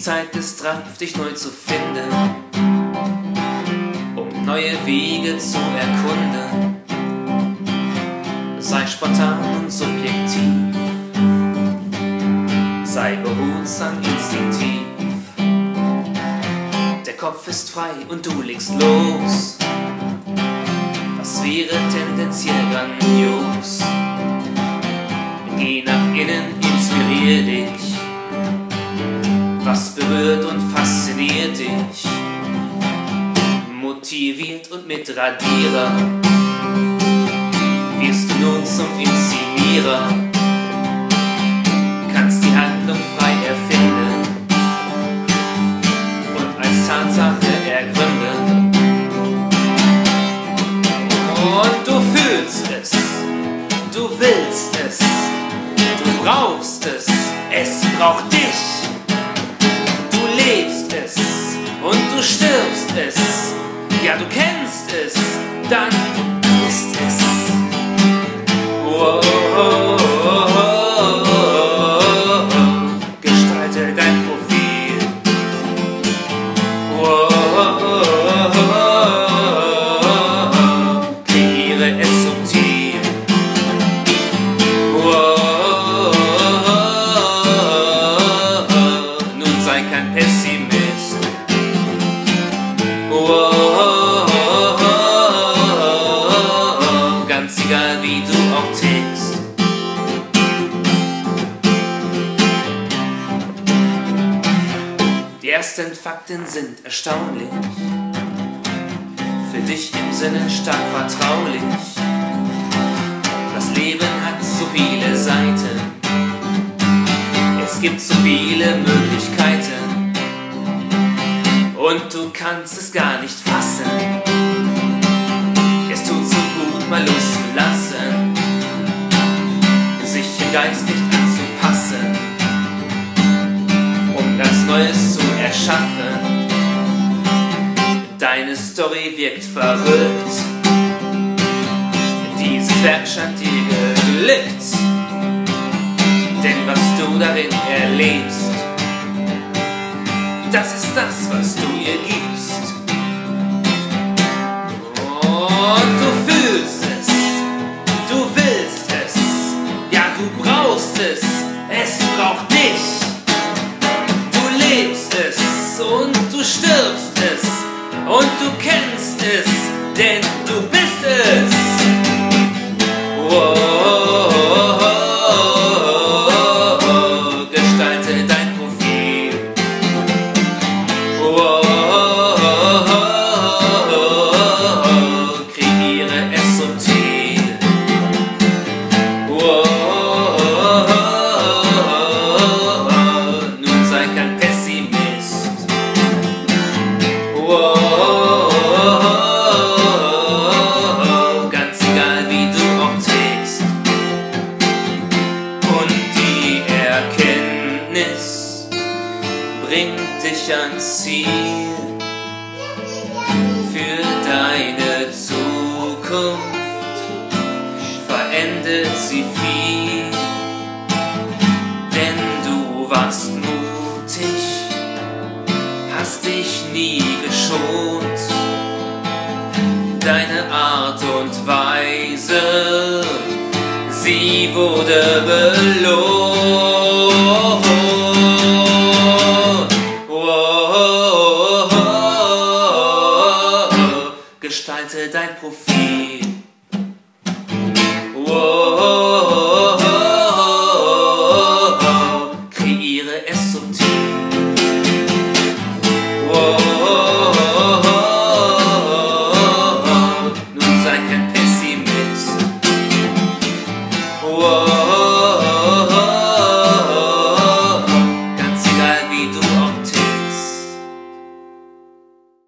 Zeit ist reif, dich neu zu finden, um neue Wege zu erkunden. Sei spontan und subjektiv, sei behutsam, instinktiv. Der Kopf ist frei und du legst los. Was wäre tendenziell grandios? Geh nach innen, inspirier dich. Was berührt und fasziniert dich? Motiviert und mit Radierer wirst du nun zum Inszenierer. Kannst die Handlung frei erfinden und als Tatsache ergründen. Und du fühlst es, du willst es, du brauchst es braucht dich. Du lebst es und du stirbst es. Ja, du kennst es, dann bist es. Wow, oh, oh, oh, oh. Gestalte dein Profil. Wow, oh, oh, oh. Kreiere es subtil. Wow, nun sei kein Pessimist. Wow, ganz egal wie du auch tickst. Die ersten Fakten sind erstaunlich, für dich im Sinne stark vertraulich. Das Leben hat so viele Seiten, es gibt so viele Möglichkeiten und du kannst es gar nicht fassen. Es tut so gut, mal loszulassen, sich im Geist nicht anzupassen, um ganz Neues zu erschaffen. Deine Story wirkt verrückt, dieses Werk scheint dir geglückt, denn was du darin erlebst, das ist das, was du ihr gibst. Und du fühlst es, du willst es, ja du brauchst es braucht dich. Du lebst es und du stirbst es und du kennst es, denn du bist es. Wow. Gestalte dein Profil. Kreiere es subtil. Nun sei kein Pessimist. Ganz egal wie du auch tickst. Und die Erkenntnis bringt dich ans Ziel. Für deine Zukunft verändert sie viel, denn du warst mutig, hast dich nie geschont. Deine Art und Weise, sie wurde belohnt. Gestalte dein Profil. Kreiere es subtil. Nun sei kein Pessimist.